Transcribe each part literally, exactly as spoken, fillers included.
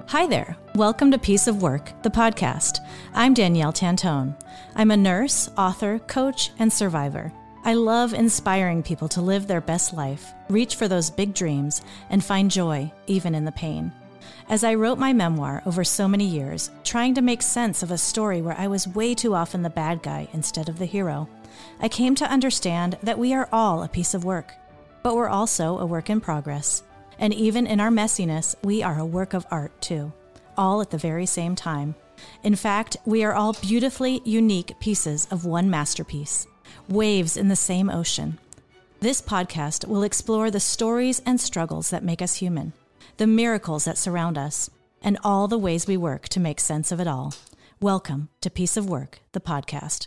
Hi there. Welcome to Piece of Work, the podcast. I'm Danielle Tantone. I'm a nurse, author, coach, and survivor. I love inspiring people to live their best life, reach for those big dreams, and find joy even in the pain. As I wrote my memoir over so many years, trying to make sense of a story where I was way too often the bad guy instead of the hero, I came to understand that we are all a piece of work, but we're also a work in progress. And even in our messiness, we are a work of art too, all at the very same time. In fact, we are all beautifully unique pieces of one masterpiece, waves in the same ocean. This podcast will explore the stories and struggles that make us human, the miracles that surround us, and all the ways we work to make sense of it all. Welcome to Piece of Work, the podcast.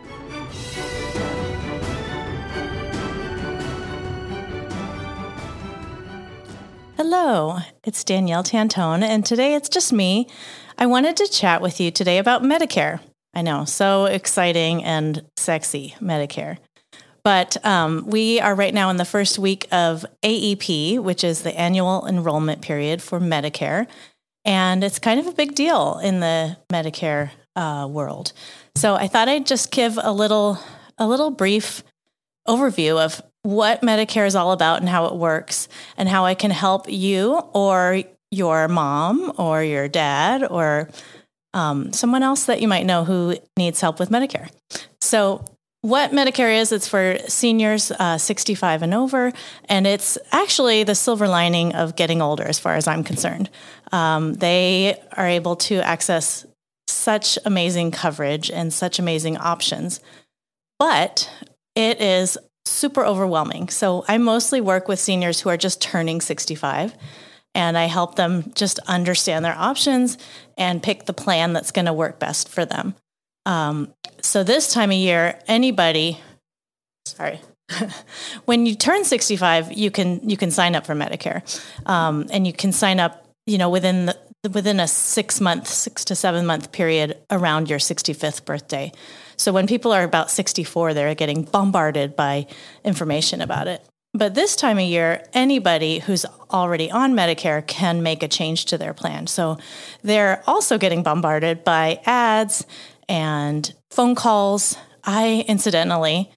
Hello, it's Danielle Tantone, and today it's just me. I wanted to chat with you today about Medicare. I know, so exciting and sexy, Medicare. But um, we are right now in the first week of A E P, which is the annual enrollment period for Medicare, and it's kind of a big deal in the Medicare uh, world. So I thought I'd just give a little, a little brief overview of what Medicare is all about and how it works and how I can help you or your mom or your dad or um, someone else that you might know who needs help with Medicare. So what Medicare is, it's for seniors uh, sixty-five and over, and it's actually the silver lining of getting older as far as I'm concerned. Um, they are able to access such amazing coverage and such amazing options, but it is super overwhelming. So I mostly work with seniors who are just turning sixty-five, and I help them just understand their options and pick the plan that's going to work best for them. Um, so this time of year, anybody, sorry, when you turn sixty-five, you can you can sign up for Medicare, um, and you can sign up, you know, within the within a six month, six to seven month period around your sixty-fifth birthday. So when people are about sixty-four, they're getting bombarded by information about it. But this time of year, anybody who's already on Medicare can make a change to their plan. So they're also getting bombarded by ads and phone calls. I incidentally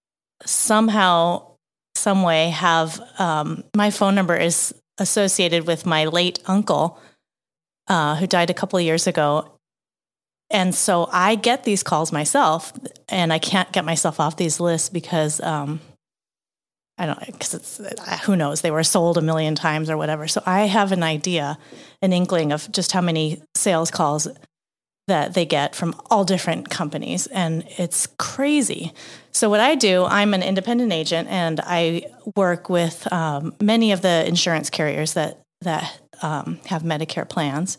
somehow, some way have, um, my phone number is associated with my late uncle, uh, who died a couple of years ago. And so I get these calls myself, and I can't get myself off these lists because, um, I don't know, because it's, who knows, they were sold a million times or whatever. So I have an idea, an inkling of just how many sales calls that they get from all different companies, and it's crazy. So what I do, I'm an independent agent, and I work with um, many of the insurance carriers that, that um, have Medicare plans.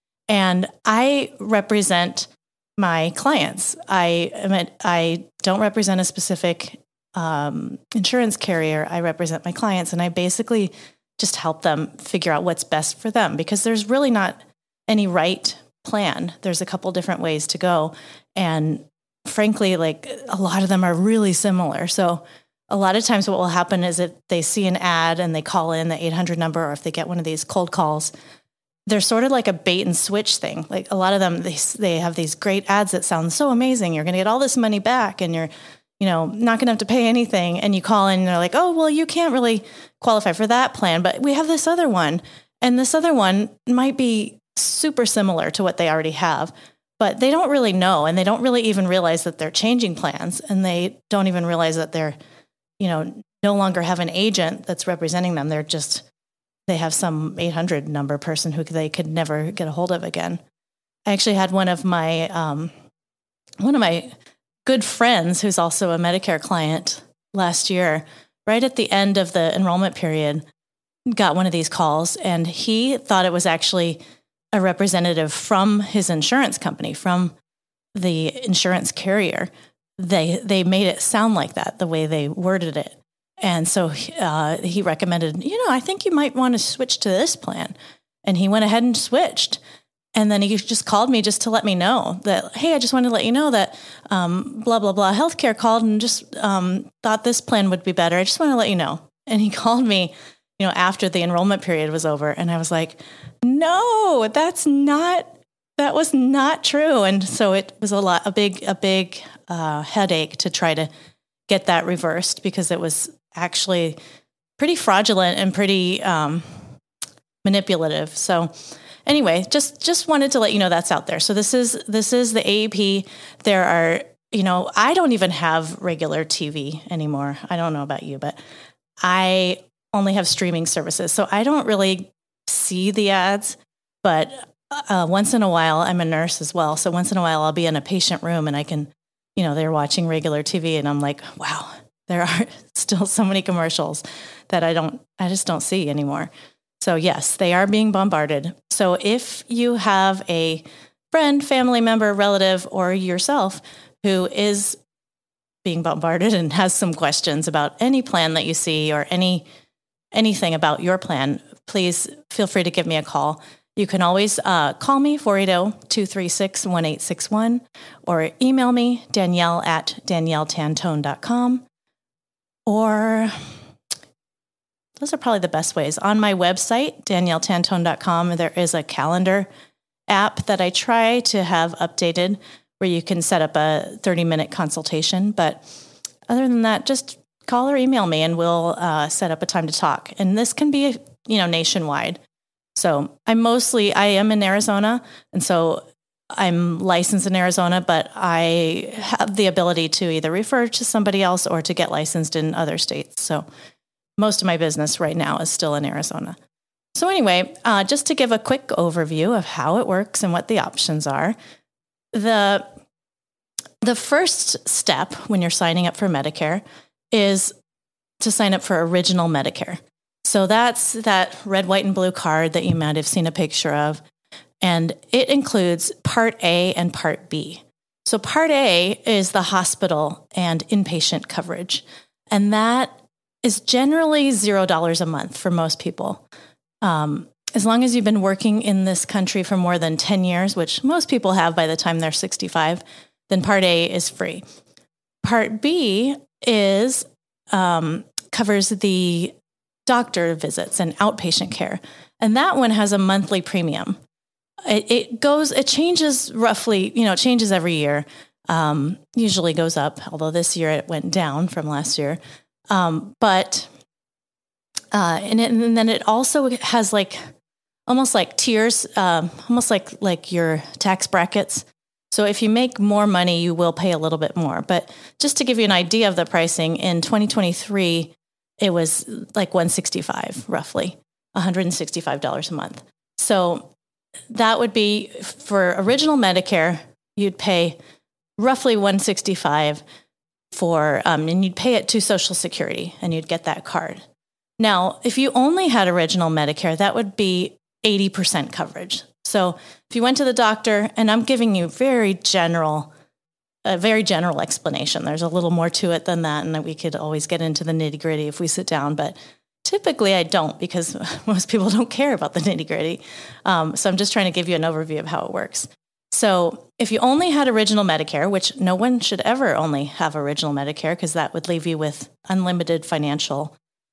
And I represent my clients. I am a, I don't represent a specific um, insurance carrier. I represent my clients, and I basically just help them figure out what's best for them, because there's really not any right plan. There's a couple different ways to go. And frankly, like a lot of them are really similar. So a lot of times what will happen is if they see an ad and they call in the eight hundred number, or if they get one of these cold calls, they're sort of like a bait and switch thing. Like a lot of them, they they have these great ads that sound so amazing. You're going to get all this money back, and you're, you know, not going to have to pay anything. And you call in and they're like, oh, well, you can't really qualify for that plan, but we have this other one. And this other one might be super similar to what they already have, but they don't really know. And they don't really even realize that they're changing plans. And they don't even realize that they're, you know, no longer have an agent that's representing them. They're just, they have some eight hundred number person who they could never get a hold of again. I actually had one of my, um, one of my good friends who's also a Medicare client last year, right at the end of the enrollment period, got one of these calls, and he thought it was actually a representative from his insurance company, from the insurance carrier. They they made it sound like that, the way they worded it. And so uh, he recommended, you know, I think you might want to switch to this plan. And he went ahead and switched. And then he just called me just to let me know that, hey, I just wanted to let you know that um, blah, blah, blah, healthcare called and just um, thought this plan would be better. I just want to let you know. And he called me you know, after the enrollment period was over. And I was like, no, that's not, that was not true. And so it was a lot, a big, a big uh, headache to try to get that reversed, because it was actually pretty fraudulent and pretty um, manipulative. So anyway, just, just wanted to let you know that's out there. So this is, this is the A E P. There are, you know, I don't even have regular T V anymore. I don't know about you, but I only have streaming services. So I don't really see the ads, but uh, once in a while, I'm a nurse as well. So once in a while I'll be in a patient room and I can, you know, they're watching regular T V and I'm like, wow, there are still so many commercials that I don't, I just don't see anymore. So yes, they are being bombarded. So if you have a friend, family member, relative, or yourself who is being bombarded and has some questions about any plan that you see or any anything about your plan, please feel free to give me a call. You can always uh, call me, four eight zero, two three six, one eight six one, or email me, Danielle at danielle tantone dot com. Or those are probably the best ways. On my website, danielle tantone dot com, there is a calendar app that I try to have updated where you can set up a thirty-minute consultation. But other than that, just call or email me and we'll uh, set up a time to talk. And this can be, you know, nationwide. So I'm mostly, I am in Arizona, and so I'm licensed in Arizona, but I have the ability to either refer to somebody else or to get licensed in other states. So most of my business right now is still in Arizona. So anyway, uh, just to give a quick overview of how it works and what the options are, the the first step when you're signing up for Medicare is to sign up for Original Medicare. So that's that red, white, and blue card that you might have seen a picture of. And it includes Part A and Part B. So Part A is the hospital and inpatient coverage. And that is generally zero dollars a month for most people. Um, as long as you've been working in this country for more than ten years, which most people have by the time they're sixty-five, then Part A is free. Part B is um, covers the doctor visits and outpatient care. And that one has a monthly premium. It, it goes, it changes roughly, you know, it changes every year. Um, usually goes up, although this year it went down from last year. Um, but, uh, and, it, and then it also has like, almost like tiers, um, almost like, like your tax brackets. So if you make more money, you will pay a little bit more. But just to give you an idea of the pricing, in twenty twenty-three, it was like one hundred sixty-five dollars, roughly one hundred sixty-five dollars a month. So that would be for Original Medicare, you'd pay roughly one hundred sixty-five dollars for, um, and you'd pay it to Social Security and you'd get that card. Now, if you only had Original Medicare, that would be eighty percent coverage. So if you went to the doctor, and I'm giving you very general, a very general explanation. There's a little more to it than that, and we could always get into the nitty gritty if we sit down, but typically I don't, because most people don't care about the nitty gritty. Um, so I'm just trying to give you an overview of how it works. So if you only had Original Medicare, which no one should ever only have Original Medicare, because that would leave you with unlimited financial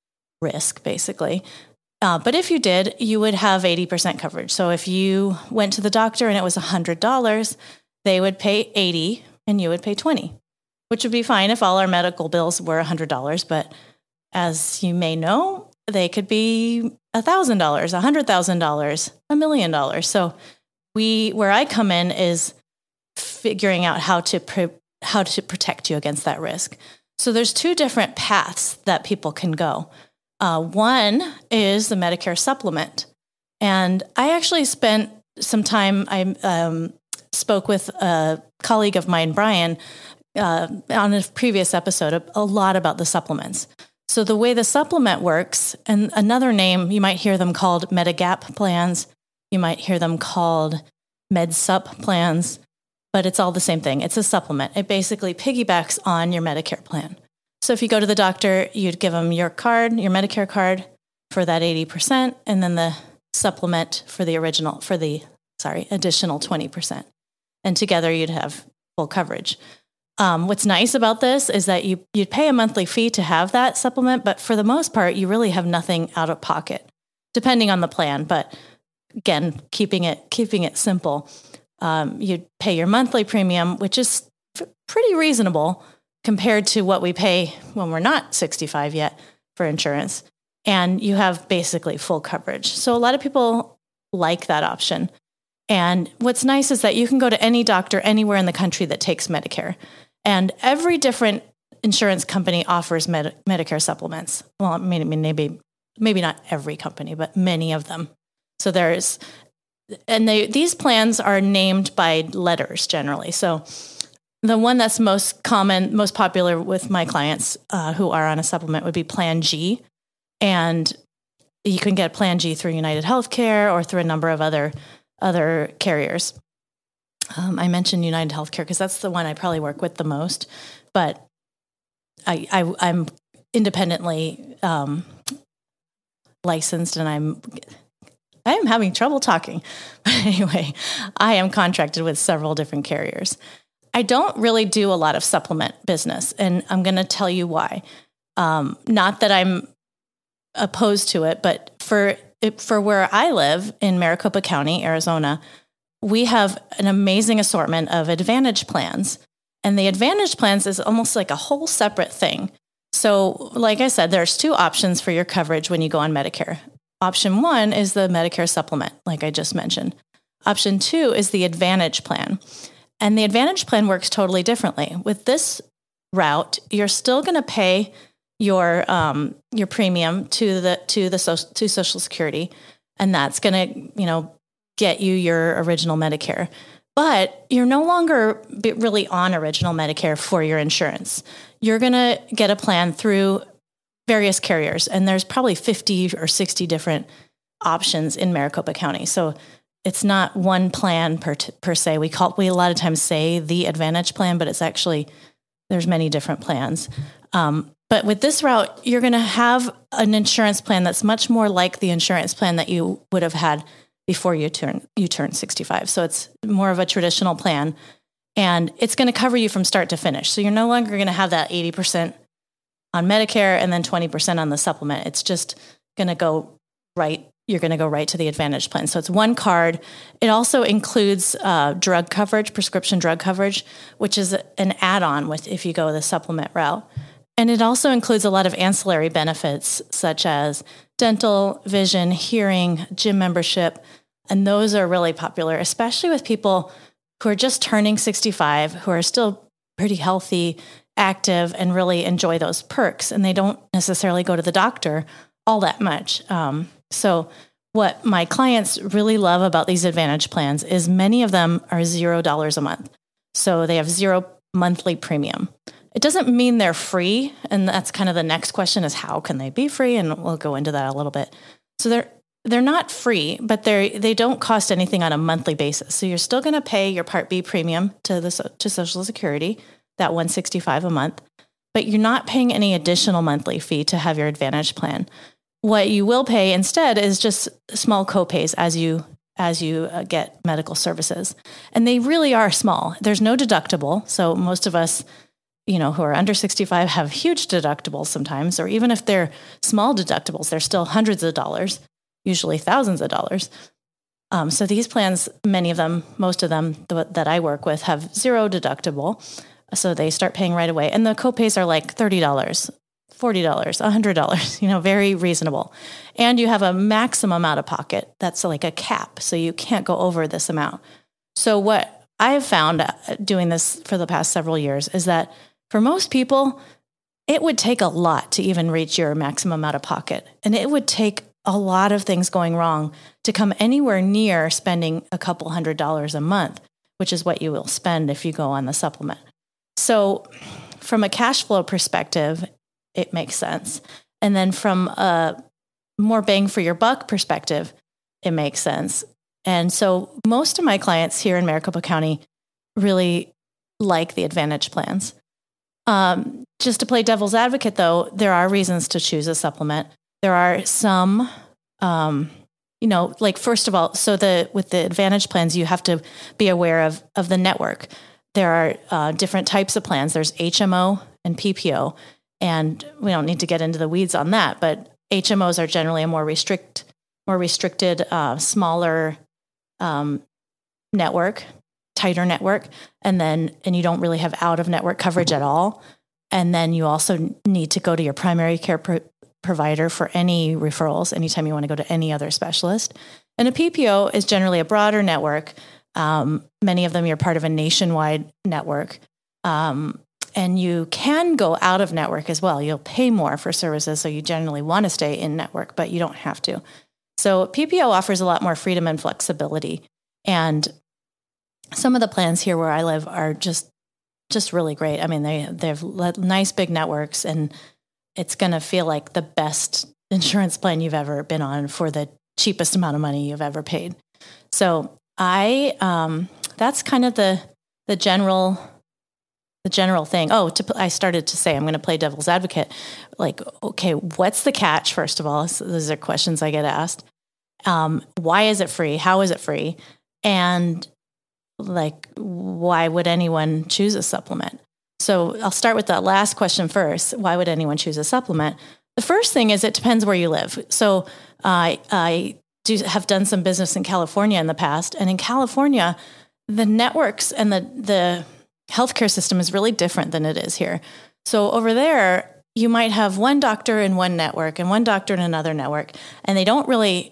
risk, basically. Uh, but if you did, you would have eighty percent coverage. So if you went to the doctor and it was one hundred dollars, they would pay eighty dollars and you would pay twenty dollars, which would be fine if all our medical bills were one hundred dollars. But as you may know, they could be one thousand dollars, one hundred thousand dollars, a million dollars. So we, where I come in is figuring out how to pre- how to protect you against that risk. So there's two different paths that people can go. Uh, one is the Medicare supplement. And I actually spent some time, I um, spoke with a colleague of mine, Brian, uh, on a previous episode, a, a lot about the supplements. So the way the supplement works, and another name, you might hear them called Medigap plans, you might hear them called MedSup plans, but it's all the same thing. It's a supplement. It basically piggybacks on your Medicare plan. So if you go to the doctor, you'd give them your card, your Medicare card for that eighty percent, and then the supplement for the original, for the, sorry, additional twenty percent. And together you'd have full coverage. Um, what's nice about this is that you you'd pay a monthly fee to have that supplement, but for the most part, you really have nothing out of pocket, depending on the plan. But again, keeping it keeping it simple, um, you'd pay your monthly premium, which is f- pretty reasonable compared to what we pay when we're not sixty-five yet for insurance, and you have basically full coverage. So a lot of people like that option. And what's nice is that you can go to any doctor anywhere in the country that takes Medicare. And every different insurance company offers med- Medicare supplements. Well, I mean, maybe maybe not every company, but many of them. So there's, and they these plans are named by letters generally. So the one that's most common, most popular with my clients uh, who are on a supplement would be Plan G. And you can get Plan G through United Healthcare or through a number of other other carriers. Um, I mentioned United Healthcare because that's the one I probably work with the most, but I, I, I'm independently um, licensed, and I'm I am having trouble talking. But anyway, I am contracted with several different carriers. I don't really do a lot of supplement business, and I'm going to tell you why. Um, not that I'm opposed to it, but for for where I live in Maricopa County, Arizona, we have an amazing assortment of Advantage plans. And the Advantage plans is almost like a whole separate thing. So like I said, there's two options for your coverage when you go on Medicare. Option one is the Medicare supplement, like I just mentioned. Option two is the Advantage plan. And the Advantage plan works totally differently. With this route, you're still going to pay your um, your premium to the to the so, to Social Security, and that's going to, you know, get you your original Medicare. But you're no longer really on original Medicare for your insurance. You're going to get a plan through various carriers, and there's probably fifty or sixty different options in Maricopa County. So it's not one plan per t- per se. We call we a lot of times say the Advantage plan, but it's actually there's many different plans. Um, but with this route, you're going to have an insurance plan that's much more like the insurance plan that you would have had before you turn you turn sixty-five. So it's more of a traditional plan, and it's going to cover you from start to finish. So you're no longer going to have that eighty percent on Medicare and then twenty percent on the supplement. It's just going to go right. You're going to go right to the Advantage plan. So it's one card. It also includes uh, drug coverage, prescription drug coverage, which is an add-on with if you go the supplement route. And it also includes a lot of ancillary benefits such as dental, vision, hearing, gym membership. And those are really popular, especially with people who are just turning sixty-five, who are still pretty healthy, active, and really enjoy those perks. And they don't necessarily go to the doctor all that much. Um, so what my clients really love about these Advantage plans is many of them are zero dollars a month. So they have zero monthly premium. It doesn't mean they're free. And that's kind of the next question is how can they be free? And we'll go into that a little bit. So they're they're not free, but they they don't cost anything on a monthly basis. So you're still going to pay your Part B premium to the to Social Security, that one hundred sixty-five dollars a month, but you're not paying any additional monthly fee to have your Advantage plan. What you will pay instead is just small copays as you as you uh, get medical services. And they really are small. There's no deductible. So most of us, you know, who are under sixty-five have huge deductibles sometimes, or even if they're small deductibles, they're still hundreds of dollars, usually thousands of dollars. Um, so these plans, many of them, most of them th- that I work with have zero deductible. So they start paying right away. And the copays are like thirty dollars, forty dollars, one hundred dollars, you know, very reasonable. And you have a maximum out of pocket. That's like a cap. So you can't go over this amount. So what I've found doing this for the past several years is that for most people, it would take a lot to even reach your maximum out of pocket. And it would take a lot of things going wrong to come anywhere near spending a couple hundred dollars a month, which is what you will spend if you go on the supplement. So from a cash flow perspective, it makes sense. And then from a more bang for your buck perspective, it makes sense. And so most of my clients here in Maricopa County really like the Advantage plans. Um, just to play devil's advocate, though, there are reasons to choose a supplement. There are some, um, you know, like first of all, so the with the Advantage plans, you have to be aware of of the network. there are uh, different types of plans. There's H M O and P P O, and we don't need to get into the weeds on that, but H M Os are generally a more restrict, more restricted, uh, smaller um, network, tighter network, and then and you don't really have out-of-network coverage at all. And then you also need to go to your primary care pro- provider for any referrals anytime you want to go to any other specialist. And a P P O is generally a broader network. Um, many of them, you're part of a nationwide network. Um, and you can go out of network as well. You'll pay more for services, so you generally want to stay in network, but you don't have to. So P P O offers a lot more freedom and flexibility. And some of the plans here where I live are just just really great. I mean, they they have nice big networks, and it's going to feel like the best insurance plan you've ever been on for the cheapest amount of money you've ever paid. So I um, that's kind of the the general the general thing. Oh, to, I started to say I'm going to play devil's advocate. Like, okay, what's the catch? First of all, so those are questions I get asked. Um, why is it free? How is it free? And like, why would anyone choose a supplement? So I'll start with that last question first. Why would anyone choose a supplement? The first thing is it depends where you live. So I I do have done some business in California in the past, and in California, the networks and the the healthcare system is really different than it is here. So over there, you might have one doctor in one network and one doctor in another network, and they don't really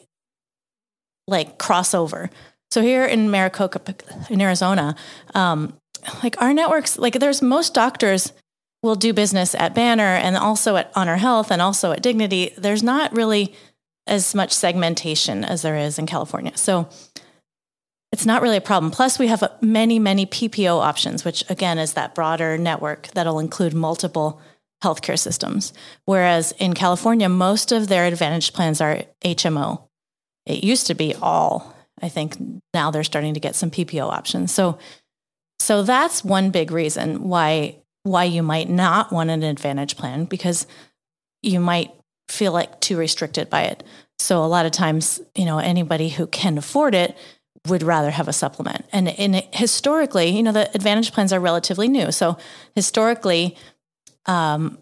like cross over. So here in Maricopa, in Arizona, um, like our networks, like there's most doctors will do business at Banner and also at Honor Health and also at Dignity. There's not really as much segmentation as there is in California. So it's not really a problem. Plus we have many, many P P O options, which again is that broader network that'll include multiple healthcare systems. Whereas in California, most of their Advantage plans are H M O. It used to be all. I think now they're starting to get some P P O options. So, so that's one big reason why why you might not want an Advantage plan, because you might feel like too restricted by it. So a lot of times, you know, anybody who can afford it would rather have a supplement. And, and it, historically, you know, the Advantage plans are relatively new. So historically, um,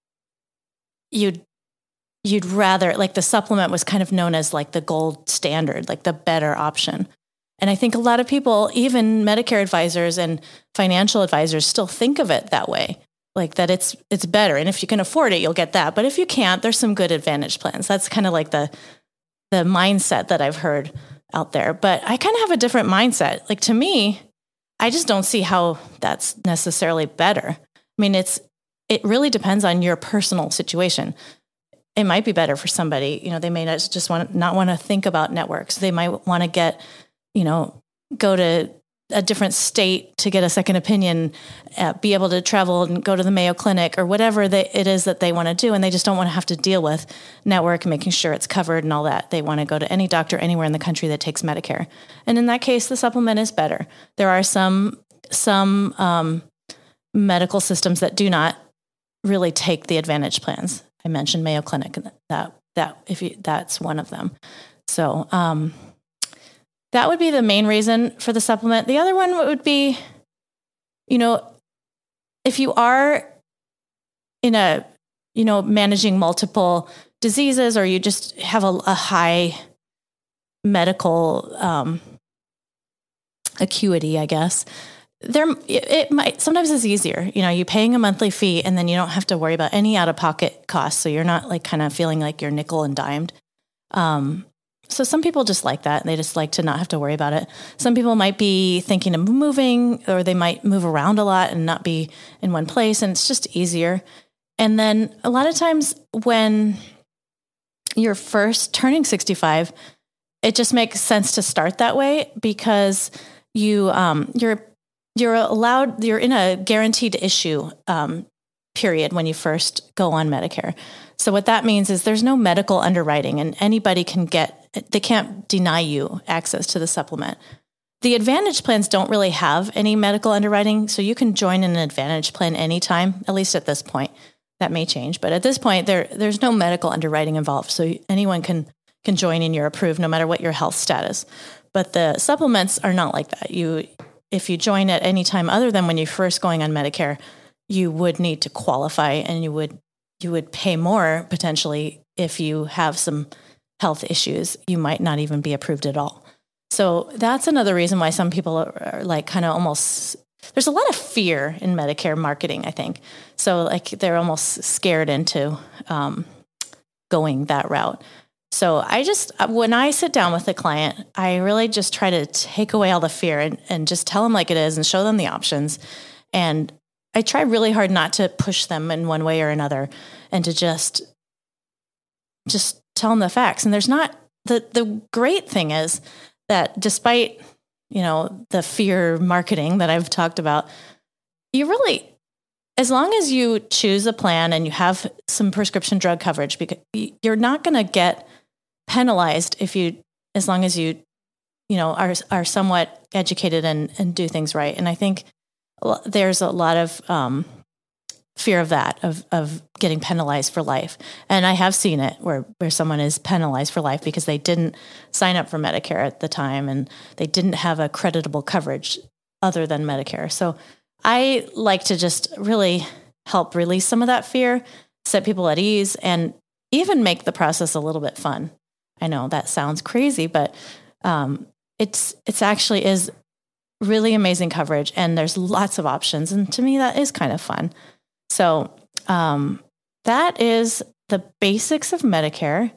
you'd you'd rather, like the supplement was kind of known as like the gold standard, like the better option. And I think a lot of people, even Medicare advisors and financial advisors, still think of it that way, like that it's it's better. And if you can afford it, you'll get that. But if you can't, there's some good Advantage plans. That's kind of like the the mindset that I've heard out there. But I kind of have a different mindset. Like to me, I just don't see how that's necessarily better. I mean, it's it really depends on your personal situation. It might be better for somebody, you know, they may not just want not want to think about networks. They might want to get, you know, go to a different state to get a second opinion, uh, be able to travel and go to the Mayo Clinic or whatever they, it is that they want to do. And they just don't want to have to deal with network and making sure it's covered and all that. They want to go to any doctor anywhere in the country that takes Medicare. And in that case, the supplement is better. There are some, some um, medical systems that do not really take the Advantage plans. I mentioned Mayo Clinic, and that that if you, that's one of them. So um, that would be the main reason for the supplement. The other one would be, you know, if you are in a, you know, managing multiple diseases, or you just have a, a high medical um, acuity, I guess. There, it, it might, sometimes it's easier, you know, you're paying a monthly fee and then you don't have to worry about any out-of-pocket costs. So you're not like kind of feeling like you're nickel and dimed. Um, so some people just like that. And they just like to not have to worry about it. Some people might be thinking of moving, or they might move around a lot and not be in one place. And it's just easier. And then a lot of times when you're first turning sixty-five, it just makes sense to start that way, because you, um, you're You're allowed, you're in a guaranteed issue um, period when you first go on Medicare. So what that means is there's no medical underwriting, and anybody can get, they can't deny you access to the supplement. The Advantage plans don't really have any medical underwriting, so you can join an Advantage plan anytime, at least at this point. That may change, but at this point, there there's no medical underwriting involved, so anyone can can join and you're approved no matter what your health status. But the supplements are not like that. You if you join at any time other than when you're first going on Medicare, you would need to qualify, and you would you would pay more potentially if you have some health issues. You might not even be approved at all. So that's another reason why some people are, are like kind of almost, there's a lot of fear in Medicare marketing, I think. So like they're almost scared into um, going that route. So I just, when I sit down with a client, I really just try to take away all the fear and, and just tell them like it is and show them the options. And I try really hard not to push them in one way or another, and to just, just tell them the facts. And there's not, the, the great thing is that despite, you know, the fear marketing that I've talked about, you really, as long as you choose a plan and you have some prescription drug coverage, because you're not going to get penalized if you, as long as you, you know, are, are somewhat educated and, and do things right. And I think there's a lot of um, fear of that, of of getting penalized for life. And I have seen it where, where someone is penalized for life because they didn't sign up for Medicare at the time and they didn't have a creditable coverage other than Medicare. So I like to just really help release some of that fear, set people at ease, and even make the process a little bit fun. I know that sounds crazy, but um, it's it's actually is really amazing coverage, and there's lots of options. And to me, that is kind of fun. So um, that is the basics of Medicare.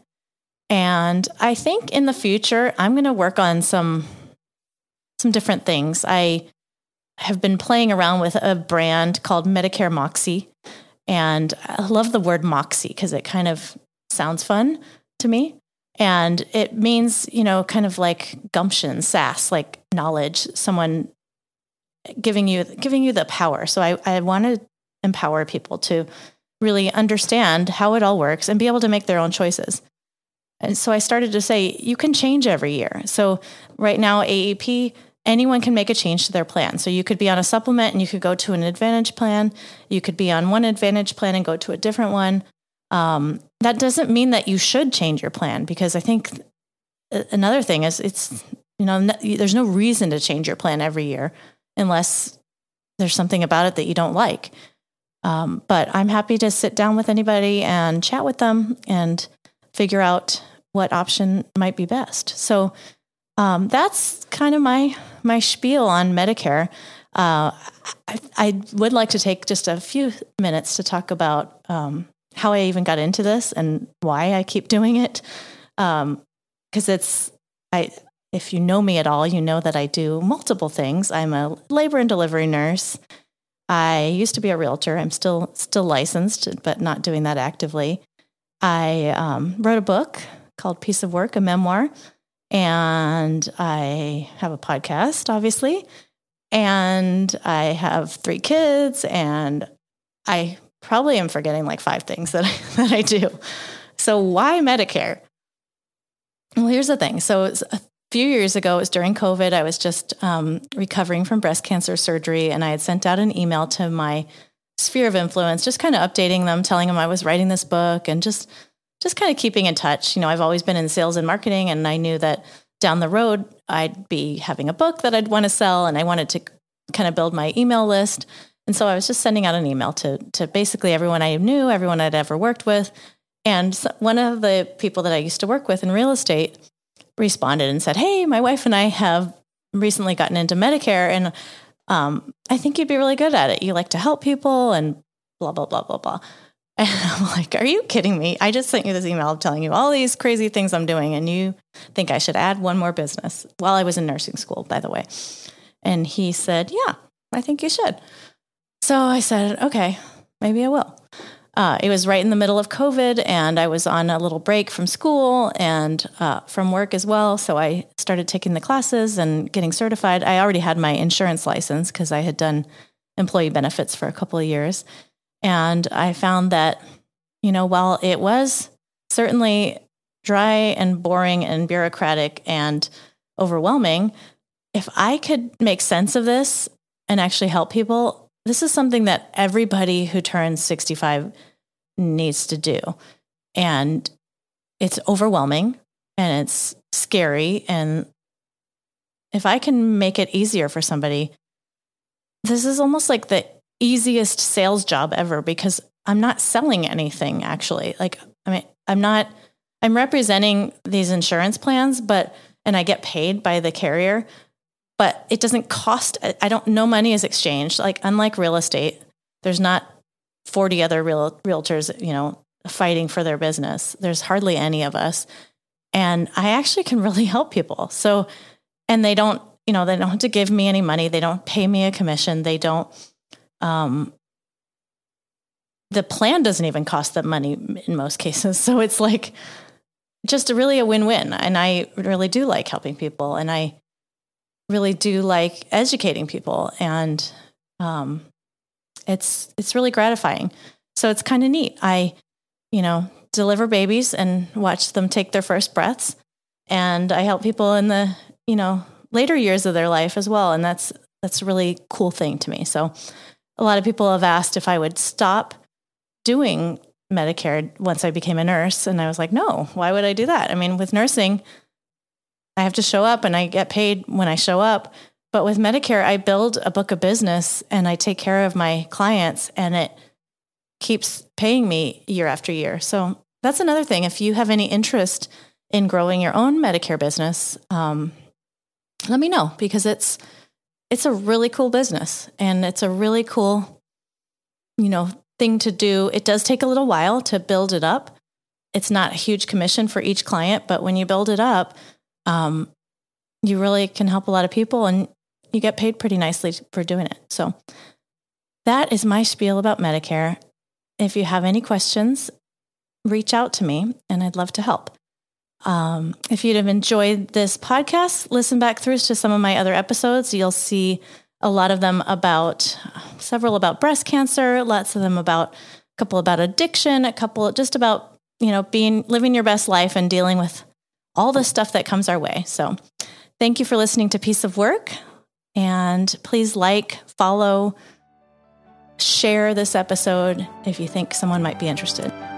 And I think in the future, I'm going to work on some some different things. I have been playing around with a brand called Medicare Moxie. And I love the word Moxie because it kind of sounds fun to me. And it means, you know, kind of like gumption, sass, like knowledge, someone giving you giving you the power. So I, I want to empower people to really understand how it all works and be able to make their own choices. And so I started to say, you can change every year. So right now, A E P, anyone can make a change to their plan. So you could be on a supplement and you could go to an Advantage plan. You could be on one Advantage plan and go to a different one. Um, that doesn't mean that you should change your plan, because I think another thing is it's, you know, there's no reason to change your plan every year unless there's something about it that you don't like. Um, but I'm happy to sit down with anybody and chat with them and figure out what option might be best. So um, that's kind of my my spiel on Medicare. Uh, I, I would like to take just a few minutes to talk about um, how I even got into this and why I keep doing it. Um, cause it's, I, if you know me at all, you know that I do multiple things. I'm a labor and delivery nurse. I used to be a realtor. I'm still, still licensed, but not doing that actively. I um, wrote a book called Piece of Work, a memoir, and I have a podcast, obviously, and I have three kids, and I probably am forgetting like five things that I, that I do. So why Medicare? Well, here's the thing. So it's a few years ago, it was during COVID. I was just um, recovering from breast cancer surgery, and I had sent out an email to my sphere of influence, just kind of updating them, telling them I was writing this book, and just just kind of keeping in touch. You know, I've always been in sales and marketing, and I knew that down the road, I'd be having a book that I'd want to sell, and I wanted to kind of build my email list. And so I was just sending out an email to to basically everyone I knew, everyone I'd ever worked with. And one of the people that I used to work with in real estate responded and said, "Hey, my wife and I have recently gotten into Medicare, and um, I think you'd be really good at it. You like to help people and blah, blah, blah, blah, blah." And I'm like, "Are you kidding me? I just sent you this email telling you all these crazy things I'm doing, and you think I should add one more business?" While I was in nursing school, by the way. And he said, "Yeah, I think you should." So I said, "Okay, maybe I will." Uh, it was right in the middle of COVID, and I was on a little break from school and uh, from work as well. So I started taking the classes and getting certified. I already had my insurance license because I had done employee benefits for a couple of years. And I found that, you know, while it was certainly dry and boring and bureaucratic and overwhelming, if I could make sense of this and actually help people, this is something that everybody who turns sixty-five needs to do. And it's overwhelming and it's scary. And if I can make it easier for somebody, this is almost like the easiest sales job ever because I'm not selling anything actually. Like, I mean, I'm not, I'm representing these insurance plans, but, and I get paid by the carrier, but it doesn't cost, I don't, no money is exchanged. Like, unlike real estate, there's not forty other real realtors, you know, fighting for their business. There's hardly any of us. And I actually can really help people. So, and they don't, you know, they don't have to give me any money. They don't pay me a commission. They don't, um, the plan doesn't even cost them money in most cases. So it's like just a, really a win-win. And I really do like helping people. And I really do like educating people. And, um, it's, it's really gratifying. So it's kind of neat. I, you know, deliver babies and watch them take their first breaths. And I help people in the, you know, later years of their life as well. And that's, that's a really cool thing to me. So a lot of people have asked if I would stop doing Medicare once I became a nurse. And I was like, no, why would I do that? I mean, with nursing, I have to show up and I get paid when I show up. But with Medicare, I build a book of business and I take care of my clients and it keeps paying me year after year. So that's another thing. If you have any interest in growing your own Medicare business, um, let me know because it's, it's a really cool business and it's a really cool, you know, thing to do. It does take a little while to build it up. It's not a huge commission for each client, but when you build it up, um, you really can help a lot of people and you get paid pretty nicely for doing it. So that is my spiel about Medicare. If you have any questions, reach out to me and I'd love to help. Um, if you'd have enjoyed this podcast, listen back through to some of my other episodes. You'll see a lot of them about, several about breast cancer, lots of them about, a couple about addiction, a couple just about, you know, being, living your best life and dealing with all the stuff that comes our way. So thank you for listening to Piece of Work. And please like, follow, share this episode if you think someone might be interested.